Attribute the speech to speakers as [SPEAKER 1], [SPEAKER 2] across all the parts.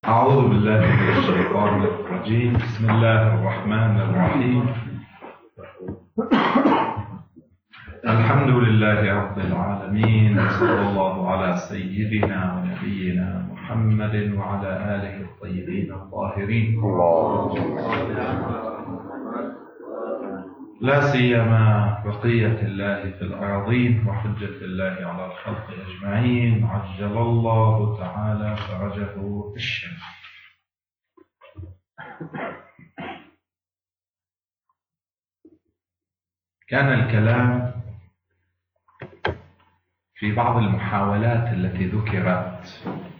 [SPEAKER 1] أعوذ بالله من الشيطان الرجيم. بسم الله الرحمن الرحيم. الحمد لله رب العالمين، صلى الله على سيدنا ونبينا محمد وعلى آله الطيبين الطاهرين، لا سيما بقية الله في الأراضين وحجة الله على الخلق أجمعين، عجل الله تعالى فرجه الشريف. كان الكلام في بعض المحاولات التي ذكرت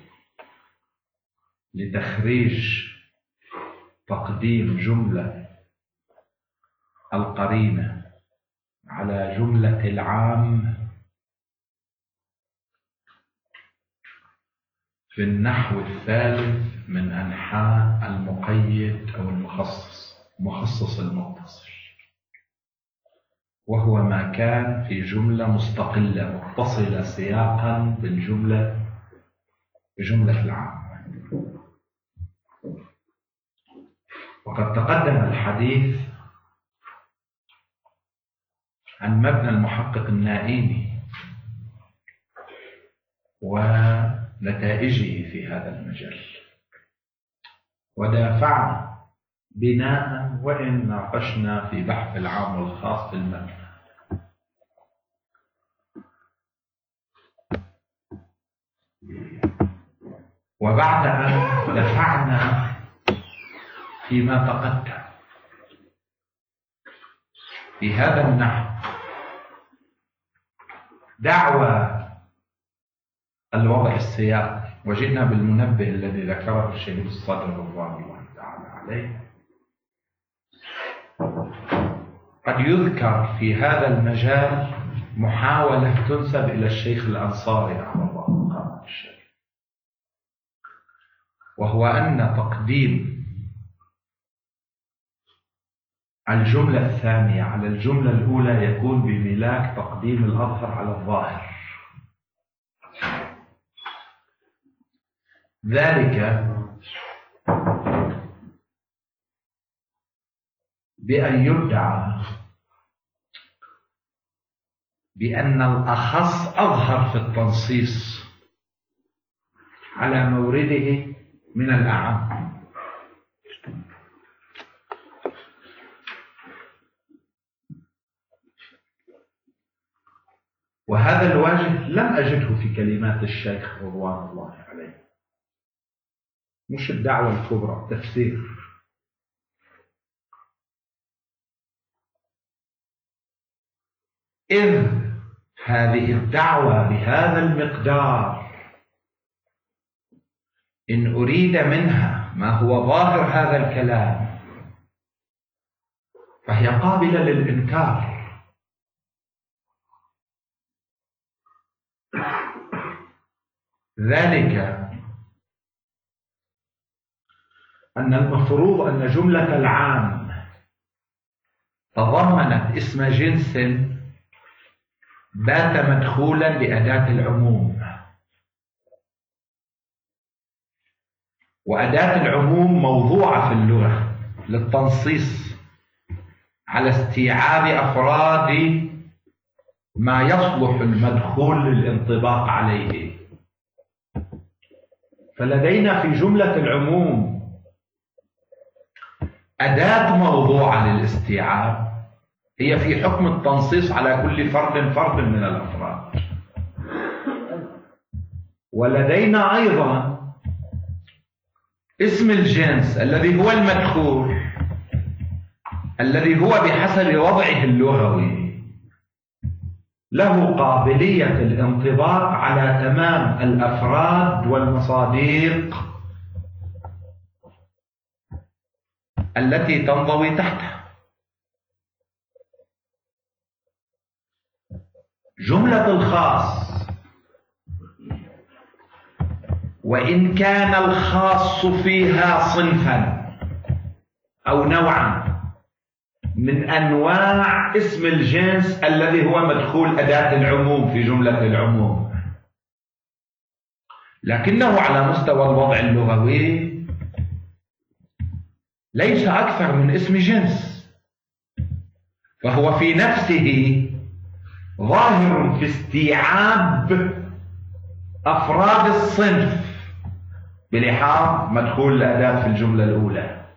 [SPEAKER 1] لتخريج تقديم جملة القرينة على جملة العام في النحو الثالث من أنحاء المقيد أو المخصص المتصل، وهو ما كان في جملة مستقلة متصلة سياقا بجملة العام. وقد تقدم الحديث عن مبنى المحقق النائيني ونتائجه في هذا المجال، ودافعنا بناء وإن ناقشنا في بحث العام والخاص في المبنى. وبعد أن دفعنا فيما تقدم في هذا النحو دعوى الوضع السياقي، وجئنا بالمنبه الذي ذكره الشهيد الصدر رضوان الله تعالى عليه. قد يذكر في هذا المجال محاولة تنسب إلى الشيخ الأنصاري رحمه الله مقامه الشريف، وهو أن تقديم الجملة الثانية على الجملة الأولى يكون بملاك تقديم الأظهر على الظاهر، ذلك بأن يدعى بأن الأخص أظهر في التنصيص على مورده من الأعم، وهذا الوجه لم أجده في كلمات الشيخ رضوان الله عليه. مش الدعوة الكبرى، التفسير. إذ هذه الدعوة بهذا المقدار إن أريد منها ما هو ظاهر هذا الكلام فهي قابلة للإنكار، ذلك أن المفروض أن جملة العام تضمنت اسم جنس بات مدخولا لأداة العموم، وأداة العموم موضوعة في اللغة للتنصيص على استيعاب أفراد ما يصلح المدخول للانطباق عليه. فلدينا في جملة العموم أداة موضوعة للاستيعاب هي في حكم التنصيص على كل فرد من الأفراد، ولدينا أيضا اسم الجنس الذي هو المدخول، الذي هو بحسب وضعه اللغوي له قابلية الانطباق على تمام الأفراد والمصادق التي تنضوي تحته. جملة الخاص وإن كان الخاص فيها صنفا أو نوعا من أنواع اسم الجنس الذي هو مدخول أداة العموم في جملة العموم، لكنه على مستوى الوضع اللغوي ليس أكثر من اسم جنس، فهو في نفسه ظاهر في استيعاب أفراد الصنف بلحاظ مدخول الأداة في الجملة الأولى،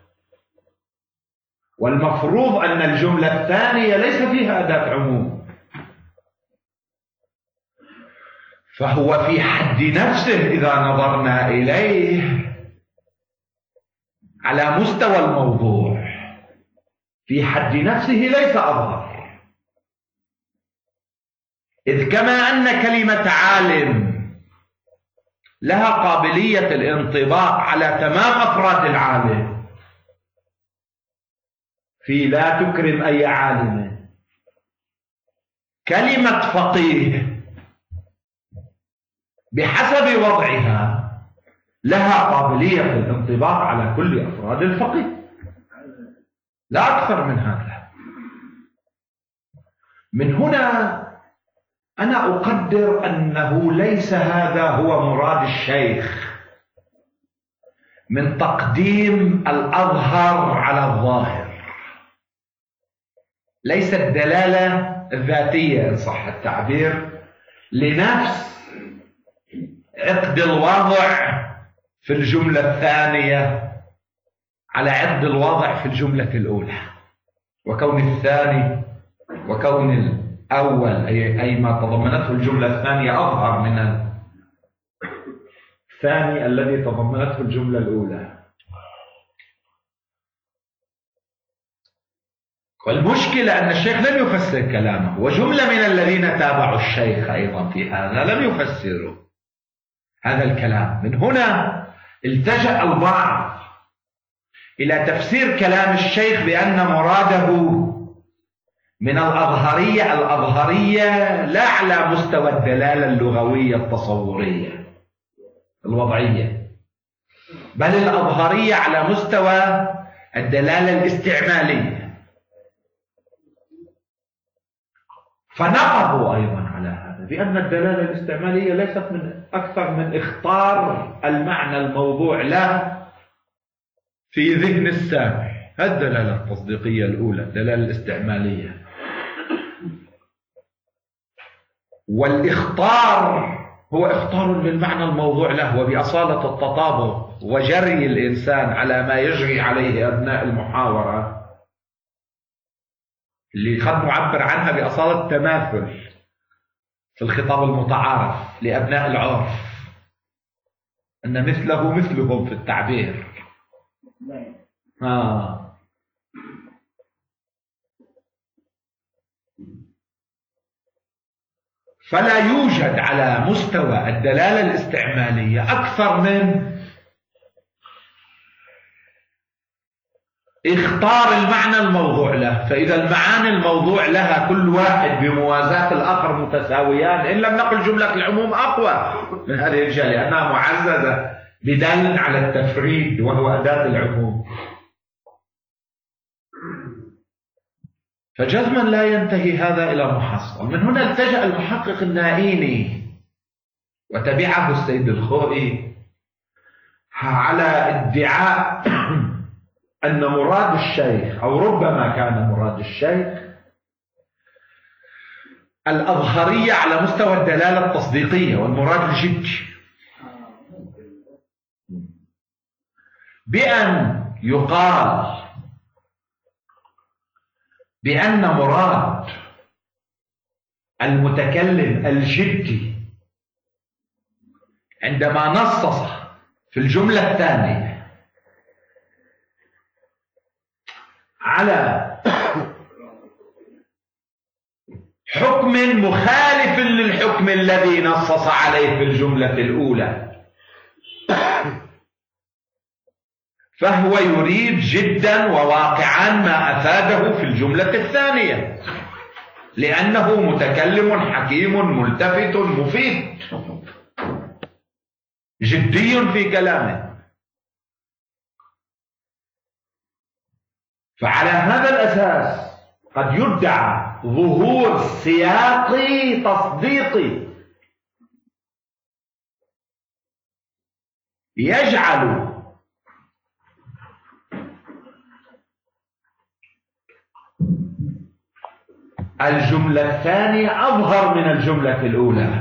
[SPEAKER 1] والمفروض أن الجملة الثانية ليس فيها أداة عموم، فهو في حد نفسه إذا نظرنا إليه على مستوى الموضوع في حد نفسه ليس أظهر، إذ كما أن كلمة عالم لها قابلية الانطباق على تمام أفراد العالم في لا تكرم أي عالم، كلمة فقيه بحسب وضعها لها قابلية الانطباق على كل أفراد الفقيه، لا أكثر من هذا. من هنا أنا أقدر أنه ليس هذا هو مراد الشيخ من تقديم الأظهر على الظاهر، ليست دلالة ذاتية إن صح التعبير لنفس عقد الوضع في الجملة الثانية على عقد الوضع في الجملة الأولى، وكون الثاني وكون الأول أي ما تضمنته الجملة الثانية أظهر من الثاني الذي تضمنته الجملة الأولى. والمشكلة أن الشيخ لم يفسر كلامه، وجملة من الذين تابعوا الشيخ أيضا في هذا لم يفسروا هذا الكلام. من هنا التجأ البعض إلى تفسير كلام الشيخ بأن مراده من الأظهرية لا على مستوى الدلالة اللغوية التصورية الوضعية، بل الأظهرية على مستوى الدلالة الاستعمالية، فنقضوا أيضا على هذا بأن الدلالة الاستعمالية ليست من أكثر من إخطار المعنى الموضوع له في ذهن السامع. الدلالة التصديقية الأولى الدلالة الاستعمالية، والإخطار هو إخطار للمعنى الموضوع له وبأصالة التطابق وجري الإنسان على ما يجري عليه أبناء المحاورة اللي قد نعبر عنها بأصالة التماثل في الخطاب المتعارف لأبناء العرف، أن مثله مثلهم في التعبير. فلا يوجد على مستوى الدلالة الاستعمالية أكثر من اختار المعنى الموضوع له، فإذا المعاني الموضوع لها كل واحد بموازاة الآخر متساويان، إن لم نقل جملة العموم أقوى من هذه الجهة لأنها معززة بدال على التفريد وهو أداة العموم، فجزما لا ينتهي هذا إلى محصل. من هنا التجأ المحقق النائيني وتبعه السيد الخوئي على ادعاء أن مراد الشيخ أو ربما كان مراد الشيخ الأظهرية على مستوى الدلالة التصديقية والمراد الجدي، بأن يقال بأن مراد المتكلم الجدي عندما نصص في الجملة الثانية على حكم مخالف للحكم الذي نصص عليه في الجملة الأولى، فهو يريد جدا وواقعا ما أفاده في الجملة الثانية، لأنه متكلم حكيم ملتفت مفيد جدي في كلامه. فعلى هذا الأساس قد يدعى ظهور سياقي تصديقي يجعل الجملة الثانية أظهر من الجملة الأولى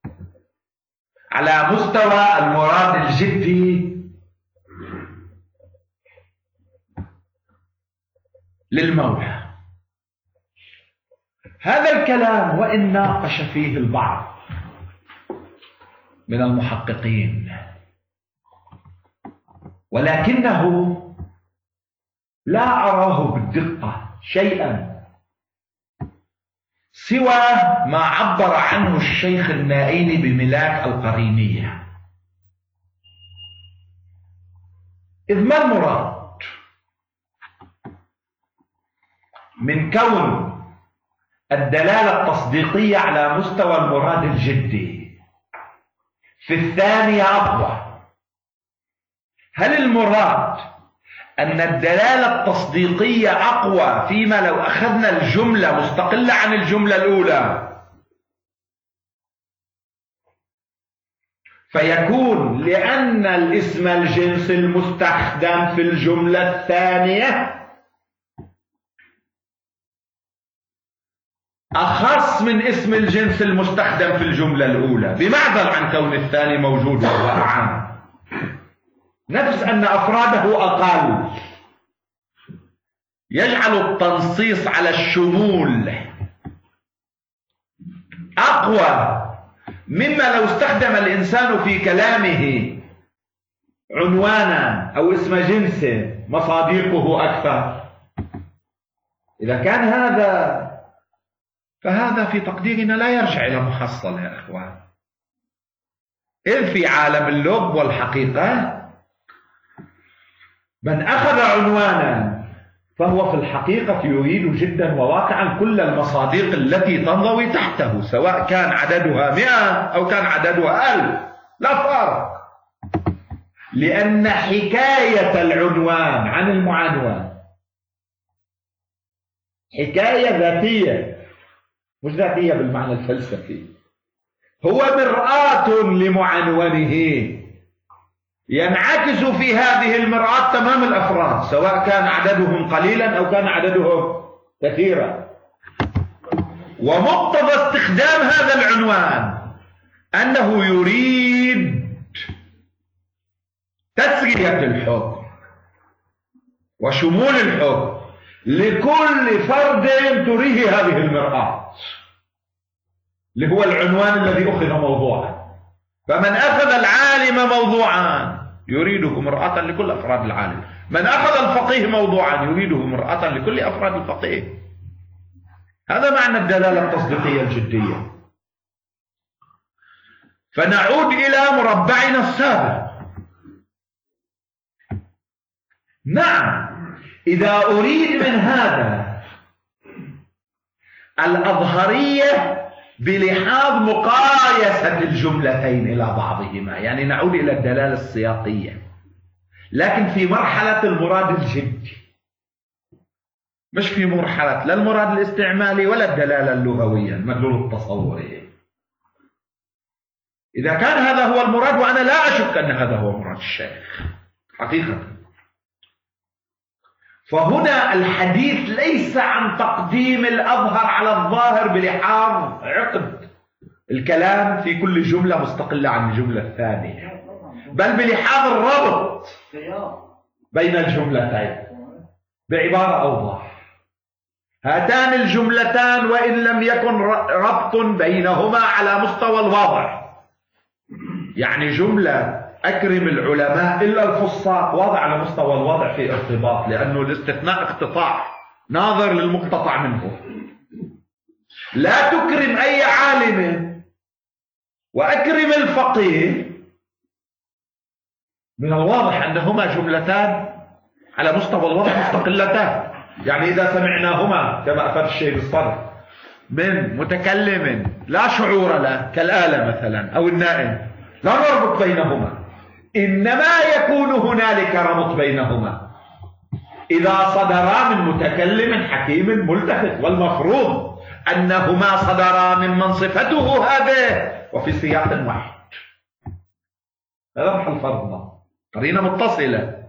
[SPEAKER 1] على مستوى المراد الجدي للمولى. هذا الكلام وإن ناقش فيه البعض من المحققين، ولكنه لا أراه بالدقة شيئا سوى ما عبر عنه الشيخ النائيني بملاك القرينية. إذ ما المراد من كون الدلالة التصديقية على مستوى المراد الجدي في الثانية أقوى؟ هل المراد أن الدلالة التصديقية أقوى فيما لو أخذنا الجملة مستقلة عن الجملة الأولى، فيكون لأن الاسم الجنس المستخدم في الجملة الثانية أخص من اسم الجنس المستخدم في الجملة الأولى، بمعزل عن كون الثاني موجود وهو أعم، نفس أن أفراده أقل، يجعل التنصيص على الشمول أقوى مما لو استخدم الإنسان في كلامه عنوانا أو اسم جنس مصادقه أكثر. إذا كان هذا فهذا في تقديرنا لا يرجع إلى محصل يا إخوان، إذ في عالم اللب والحقيقة من أخذ عنوانا فهو في الحقيقة يريد جدا وواقعا كل المصادق التي تنضوي تحته، سواء كان عددها 100 أو كان عددها 1000 لا فرق، لأن حكاية العنوان عن المعنون حكاية ذاتية، مش ذاتية بالمعنى الفلسفي، هو مرآة لمعنونه ينعكس في هذه المرآة تمام الأفراد، سواء كان عددهم قليلا أو كان عددهم كثيرا. ومقتضى استخدام هذا العنوان أنه يريد تسرية الحكم وشمول الحكم لكل فرد تريه هذه المرآة، اللي هو العنوان الذي أخذ موضوعا. فمن أخذ العالم موضوعا يريده مرآة لكل أفراد العالم، من أخذ الفقيه موضوعا يريده مرآة لكل أفراد الفقيه. هذا معنى الدلالة التصديقية الجدية. فنعود إلى مربعنا السابق. نعم، إذا أريد من هذا الأظهرية بلحاظ مقايسة الجملتين إلى بعضهما، يعني نعود إلى الدلالة السياقية، لكن في مرحلة المراد الجدي، مش في مرحلة لا المراد الاستعمالي ولا الدلالة اللغوية المدلول التصوري. إذا كان هذا هو المراد، وأنا لا أشك أن هذا هو مراد الشيخ حقيقة، فهنا الحديث ليس عن تقديم الأظهر على الظاهر بلحاظ عقد الكلام في كل جملة مستقلة عن الجملة الثانية، بل بلحاظ الربط بين الجملتين. بعبارة أوضح، هاتان الجملتان وإن لم يكن ربط بينهما على مستوى الوضع، يعني جملة أكرم العلماء إلا الفصاح وضع على مستوى الوضع في ارتباط، لأنه الاستثناء اقتطاع ناظر للمقتطع منه. لا تكرم أي عالم وأكرم الفقيه، من الواضح أنهما جملتان على مستوى الوضع مستقلتان. يعني إذا سمعناهما كما أفاد الشيخ الصدر من متكلم لا شعور له كالآلة مثلا أو النائم، لا نربط بينهما، إنما يكون هنالك ربط بينهما إذا صدرا من متكلم حكيم ملتفت، والمفروض أنهما صدرا ممن صفته هذه وفي سياق واحد. هذا محل فرضنا، قرينة متصلة.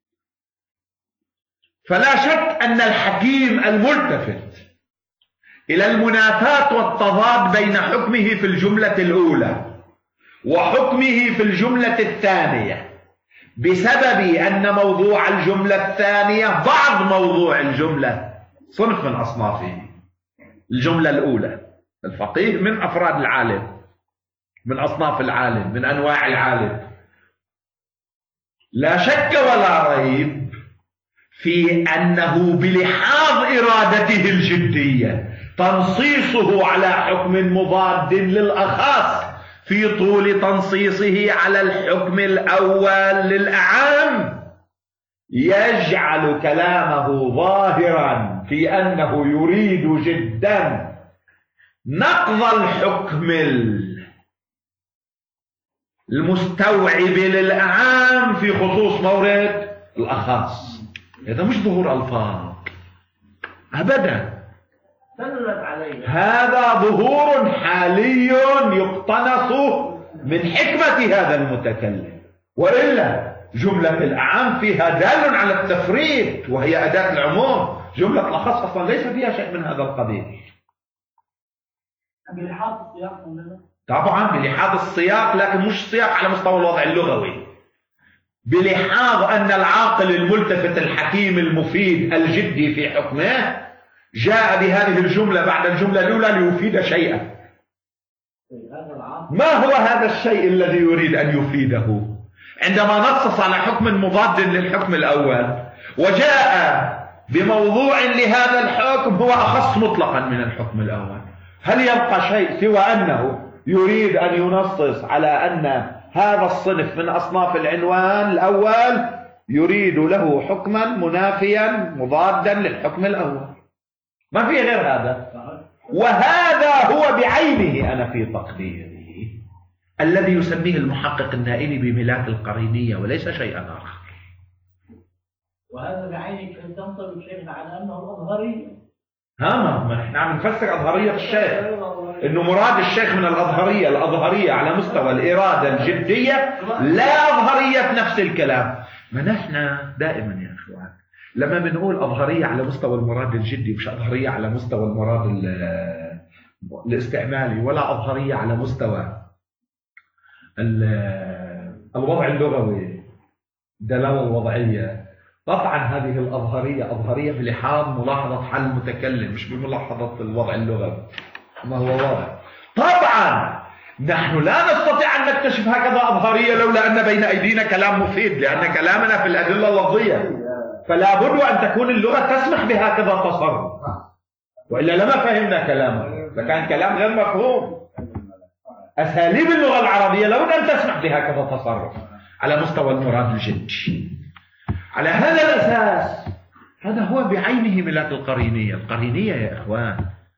[SPEAKER 1] فلا شك أن الحكيم الملتفت إلى المنافاة والتضاد بين حكمه في الجملة الأولى وحكمه في الجملة الثانية، بسبب أن موضوع الجملة الثانية بعض موضوع الجملة، صنف من أصنافه. الجملة الأولى الفقيه من أفراد العالم، من أصناف العالم، من أنواع العالم، لا شك ولا ريب في أنه بلحاظ إرادته الجدية تنصيصه على حكم مضاد للأخص في طول تنصيصه على الحكم الأول للأعم يجعل كلامه ظاهرا في أنه يريد جدا نقض الحكم المستوعب للأعام في خصوص مورد الأخص. هذا مش ظهور ألفاظ أبدا، هذا ظهور حالي يقتنص من حكمة هذا المتكلم، وإلا جملة الأعام فيها دال على التفريط وهي أداة العموم، جملة الأخص أصلا ليس فيها شيء من هذا القبيل.
[SPEAKER 2] بلحاظ السياق
[SPEAKER 1] طبعا بلحاظ السياق، لكن مش سياق على مستوى الوضع اللغوي، بلحاظ أن العاقل الملتفت الحكيم المفيد الجدي في حكمه جاء بهذه الجملة بعد الجملة الأولى ليفيد شيئا. ما هو هذا الشيء الذي يريد أن يفيده عندما نصص على حكم مضاد للحكم الأول وجاء بموضوع لهذا الحكم هو أخص مطلقا من الحكم الأول؟ هل يبقى شيء سوى أنه يريد أن ينصص على أن هذا الصنف من أصناف العنوان الأول يريد له حكما منافيا مضادا للحكم الأول؟ ما في غير هذا. وهذا هو بعينه أنا في تقديري الذي يسميه المحقق النائلي بملاك القرينية وليس شيئا آخر.
[SPEAKER 2] وهذا بعينك أن تنصب الشيخ على أنه الأظهرية.
[SPEAKER 1] ما نحن عم نفسر أظهرية الشيخ، إنه مراد الشيخ من الأظهرية على مستوى الإرادة الجدية، لا أظهرية نفس الكلام. ما نحن دائما يا إخوان لما بنقول أظهرية على مستوى المراد الجدي مش أظهرية على مستوى المراد الاستعمالي، ولا أظهرية على مستوى الوضع اللغوي، الدلالة الوضعية. قطعا هذه الأظهرية أظهرية بلحاظ ملاحظة حال المتكلم مش بملاحظة الوضع اللغوي، ما هو واضح. طبعا نحن لا نستطيع أن نكتشف هكذا أظهرية لولا أن بين أيدينا كلام مفيد، لأن كلامنا في الأدلة اللفظية، فلا بد أن تكون اللغة تسمح بهكذا تصرف، وإلا لما فهمنا كلامه، فكان كلام غير مفهوم. أساليب اللغة العربية لابد أن تسمح بهكذا تصرف على مستوى المراد الجدي. على هذا الأساس هذا هو بعينه ملاك القرينية. القرينية يا إخوان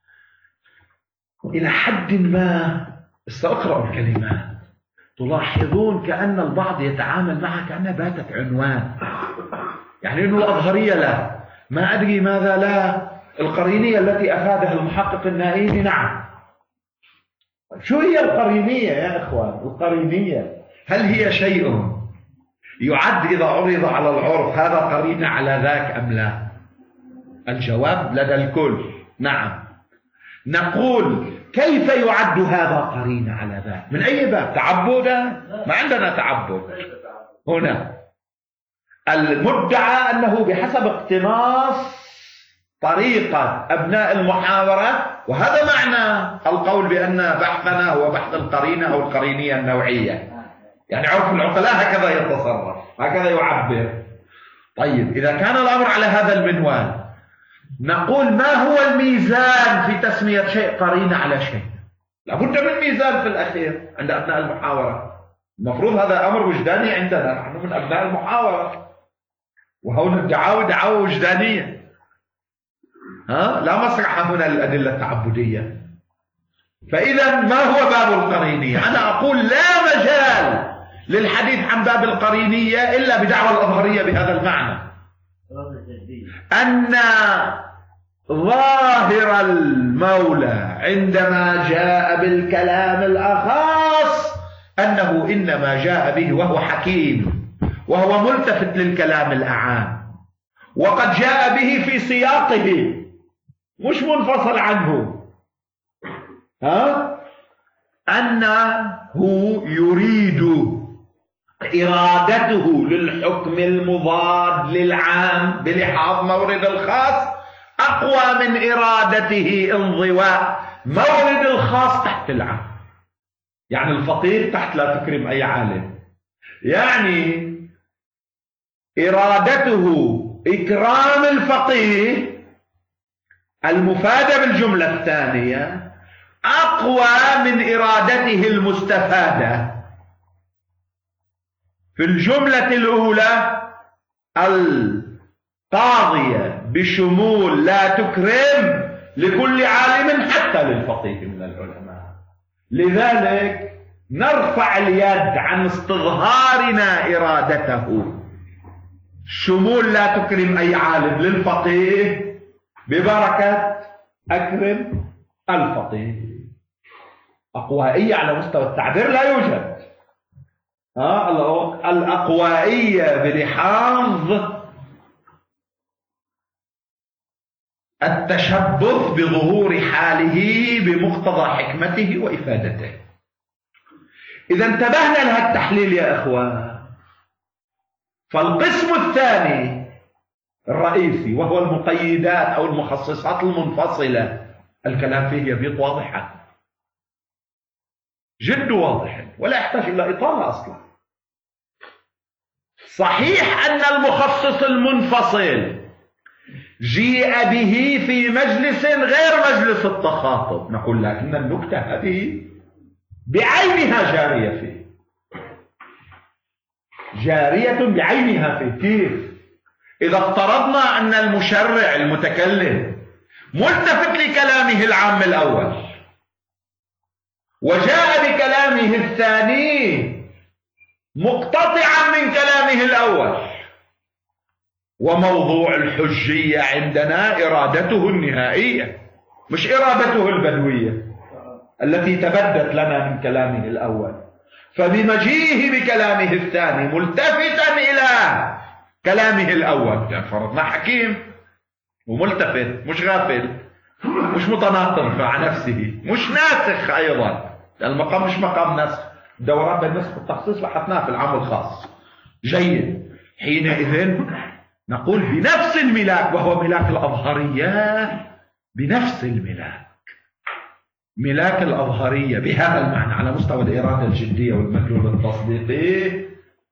[SPEAKER 1] إلى حد ما استقرأوا الكلمات تلاحظون كأن البعض يتعامل معها كأنها باتت عنوان، يعني إنه الأظهرية لا، ما أدري ماذا لا، القرينية التي أفادها المحقق النائلي نعم. شو هي القرينية يا إخوان؟ القرينية هل هي شيء يعد إذا عرض على العرف هذا قرينة على ذاك أم لا؟ الجواب لدى الكل نعم. نقول كيف يعد هذا قرينة على ذاك؟ من أي باب؟ تعبدا؟ ما عندنا تعبد هنا. المدعى أنه بحسب اقتناص طريقة أبناء المحاورة، وهذا معنى القول بأن بحثنا هو بحث القرينة أو القرينية النوعية، يعني عرف العقلاء هكذا يتصرف، هكذا يعبر. طيب إذا كان الأمر على هذا المنوال نقول ما هو الميزان في تسمية شيء قرينة على شيء؟ لابد من ميزان في الأخير عند أبناء المحاورة. المفروض هذا أمر وجداني عندنا، نحن من أبناء المحاورة، وهون الدعاوى دعاوى وجدانية، لا مسرح هنا للأدلة التعبدية. فإذا ما هو باب القرينية؟ أنا أقول لا مجال للحديث عن باب القرينية إلا بدعوى الأظهرية بهذا المعنى، أن ظاهر المولى عندما جاء بالكلام الأخص أنه إنما جاء به وهو حكيم وهو ملتفت للكلام الأعام، وقد جاء به في سياقه مش منفصل عنه، أنه يريد إرادته للحكم المضاد للعام بلحاظ مورد الخاص أقوى من إرادته انضواء مورد الخاص تحت العام. يعني الفقيه تحت لا تكرم أي عالم، يعني إرادته إكرام الفقيه المفادة بالجملة الثانية أقوى من إرادته المستفادة في الجملة الأولى القاضية بشمول لا تكرم لكل عالم حتى للفقيه من العلماء. لذلك نرفع اليد عن استظهارنا إرادته شمول لا تكرم أي عالم للفقيه ببركة أكرم الفقيه. أقوائية على مستوى التعبير لا يوجد. الأقوائية بلحاظ التشبث بظهور حاله بمقتضى حكمته وإفادته. إذا انتبهنا لهذا التحليل يا إخوان، فالقسم الثاني الرئيسي وهو المقيدات أو المخصصات المنفصلة الكلام فيه يبيض واضحا، جد واضحا ولا يحتاج إلى إطالة أصلا. صحيح أن المخصص المنفصل جيء به في مجلس غير مجلس التخاطب، نقول لكن النكتة هذه بعينها جارية فيه، جارية بعينها فيه. كيف؟ إذا افترضنا أن المشرع المتكلم ملتفت لكلامه العام الأول وجاء بكلامه الثاني مقتطعا من كلامه الأول، وموضوع الحجية عندنا إرادته النهائية مش إرادته البدوية التي تبدت لنا من كلامه الأول، فبمجيئه بكلامه الثاني ملتفتا إلى كلامه الأول، يعني فرضنا حكيم وملتفت مش غافل مش متناقض مع نفسه مش ناسخ أيضا، المقام مش مقام نسخ، دورات بالنسخ والتخصيص بحثناها في العام الخاص. جيد، حينئذ نقول بنفس الملاك وهو ملاك الأظهرية، بنفس الملاك ملاك الأظهرية بهذا المعنى على مستوى الإرادة الجدية والمدلول التصديقي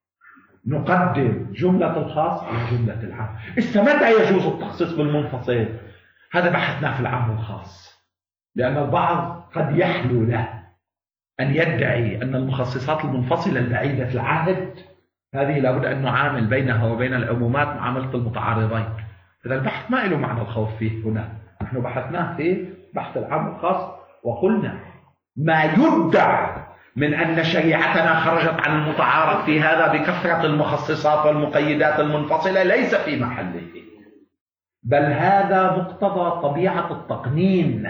[SPEAKER 1] نقدم جملة الخاص على جملة العام. متى يجوز التخصيص بالمنفصل؟ هذا بحثناه في العام الخاص، لأن البعض قد يحلو له أن يدعي أن المخصصات المنفصلة البعيدة العهد هذه لابد أن نعامل بينها وبين العمومات معاملة المتعارضين. إذا البحث ما له معنى الخوف فيه هنا، نحن بحثناه في بحث العام الخاص وقلنا ما يدعى من أن شريعتنا خرجت عن المتعارض في هذا بكثرة المخصصات والمقيدات المنفصلة ليس في محله، بل هذا مقتضى طبيعة التقنين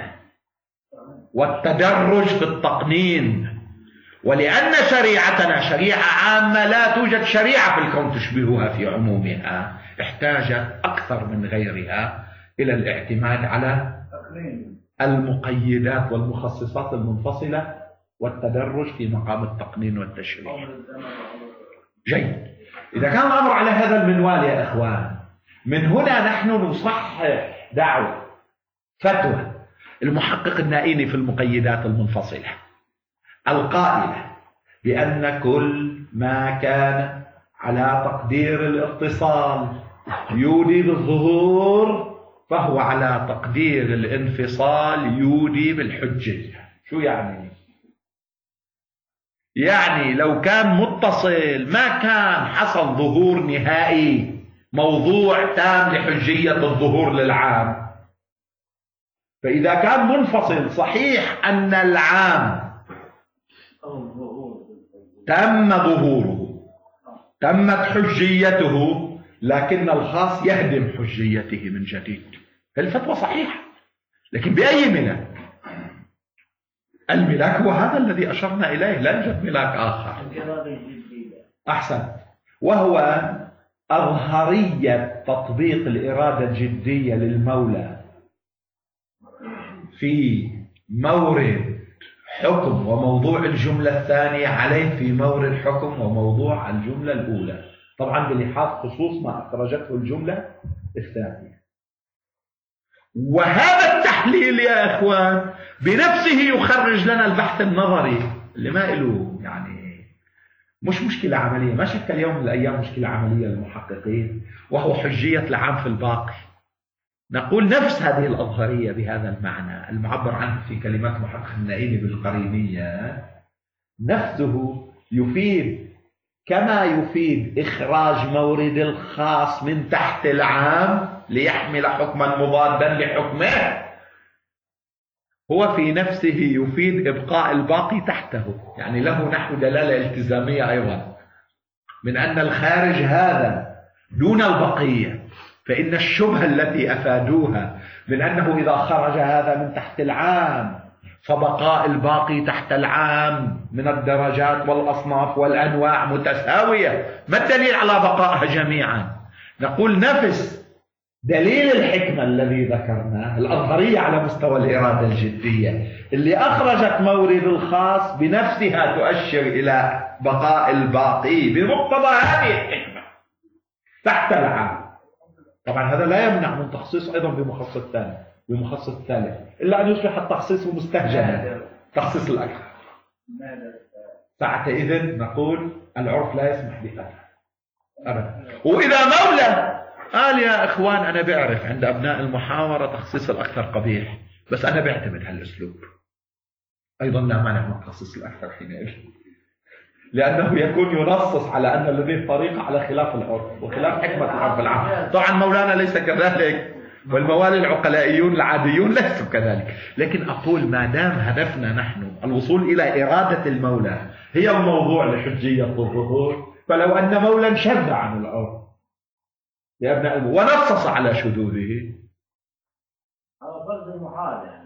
[SPEAKER 1] والتدرج في التقنين. ولأن شريعتنا شريعة عامة لا توجد شريعة في الكون تشبهها في عمومها، احتاجت أكثر من غيرها إلى الاعتماد على المقيدات والمخصصات المنفصلة والتدرج في مقام التقنين والتشريع. جيد، إذا كان الأمر على هذا المنوال يا إخوان، من هنا نحن نصحح دعوة فتوى المحقق النائيني في المقيدات المنفصلة القائلة بأن كل ما كان على تقدير الاتصال يودي بالظهور فهو على تقدير الانفصال يودي بالحجية. شو يعني؟ يعني لو كان متصل ما كان حصل ظهور نهائي موضوع تام لحجية الظهور للعام، فإذا كان منفصل صحيح أن العام تم ظهوره تمت حجيته، لكن الخاص يهدم حجيته من جديد. الفتوى صحيحة، لكن بأي ملاك؟ الملاك هو هذا الذي أشرنا إليه، لا يوجد ملاك آخر. أحسن، وهو أظهرية تطبيق الإرادة الجدية للمولى في مورد حكم وموضوع الجملة الثانية عليه في مورد الحكم وموضوع الجملة الأولى، طبعا بلحاظ خصوص ما أخرجته الجملة الثانية. وهذا التحليل يا إخوان بنفسه يخرج لنا البحث النظري اللي ما له يعني مش مشكلة عملية، ما شك اليوم من الأيام مشكلة عملية للمحققين، وهو حجية العام في الباقي. نقول نفس هذه الأظهرية بهذا المعنى المعبر عنه في كلمات محقق النائمي بالقرينية نفسه يفيد كما يفيد إخراج مورد الخاص من تحت العام ليحمل حكما مضادا لحكمه، هو في نفسه يفيد إبقاء الباقي تحته، يعني له نحو دلالة التزامية أيضا من أن الخارج هذا دون البقية. فإن الشبهة التي أفادوها من أنه إذا خرج هذا من تحت العام فبقاء الباقي تحت العام من الدرجات والأصناف والأنواع متساوية، ما الدليل على بقائها جميعا؟ نقول نفس دليل الحكمة الذي ذكرناه الأظهرية على مستوى الإرادة الجدية اللي أخرجت مورد الخاص بنفسها تؤشر إلى بقاء الباقي بمقتضى هذه الحكمة تحت العام. طبعا هذا لا يمنع من تخصيص أيضا بمخصص ثالث إلا أن يصبح التخصيص مستهجنا، تخصيص الأكثر. ساعتئذ نقول العرف لا يسمح بهذا أبدا. وإذا مولى قال يا إخوان أنا بعرف عند أبناء المحاورة تخصيص الأكثر قبيح، بس أنا بعتمد هالأسلوب، أيضا لا مانع من تخصيص الأكثر حينئذ، لأنه يكون ينصص على أن الذي طريقة على خلاف العرف وخلاف حكمة العرف العام. طبعا مولانا ليس كذلك، والموالي العقلائيون العاديون ليسوا كذلك، لكن أقول ما دام هدفنا نحن الوصول إلى إرادة المولى هي الموضوع لحجية الظهور، فلو أن مولا شذ عن العرف يا ابن ونصص على شذوذه
[SPEAKER 2] على فرض المحال يعني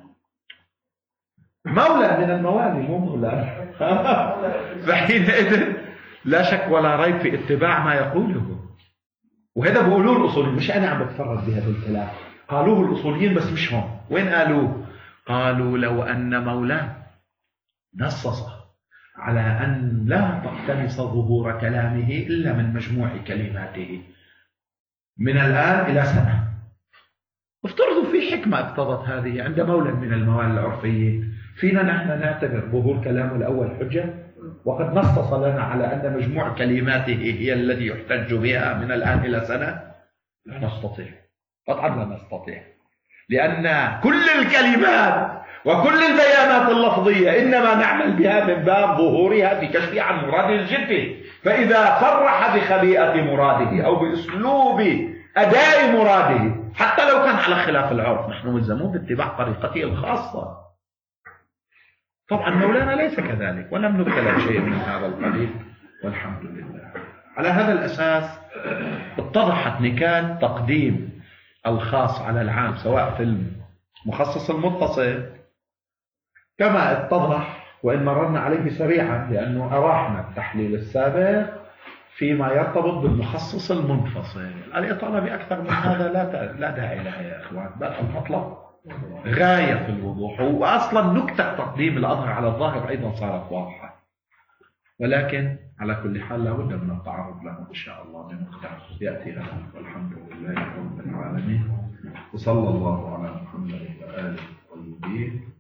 [SPEAKER 1] مولى من الموالي مو مولى فحينئذ لا شك ولا ريب في اتباع ما يقوله. وهذا بيقولوه الأصوليين، مش أنا عم بتفرد بهذا الكلام، قالوه الأصوليين بس مش هم. وين قالوه؟ قالوا لو أن مولاه نصص على أن لا تقتنص ظهور كلامه إلا من مجموع كلماته من الآن إلى سنة، افترضوا في حكمة اقتضت هذه عند مولى من الموالي العرفية، فينا نحن نعتبر ظهور كلامه الأول حجة وقد نصص لنا على أن مجموع كلماته هي الذي يحتج بها من الآن إلى سنة؟ لا نستطيع، قطعا لا نستطيع، لأن كل الكلمات وكل البيانات اللفظية إنما نعمل بها من باب ظهورها في كشف عن مراد الجد، فإذا صرح بخبيئة مراده أو بأسلوب أداء مراده حتى لو كان على خلاف العرف نحن ملزمون باتباع طريقته الخاصة. طبعا مولانا ليس كذلك ولم نبتلى شيء من هذا القبيل والحمد لله. على هذا الأساس اتضحت نكال تقديم الخاص على العام سواء في المخصص المتصل كما اتضح، وإن مررنا عليه سريعا لأنه أراحنا التحليل السابق فيما يرتبط بالمخصص المنفصل. الإطالة بأكثر من هذا لا داعي لها يا إخوان، بل المطلب غاية في الوضوح، وأصلا نكتة تقديم الأظهر على الظاهر أيضا صارت واضحة، ولكن على كل حال لا بد من التعرض له إن شاء الله بنكتة يأتي لها. والحمد لله رب العالمين، وصلى الله على محمد وآله الطيبين.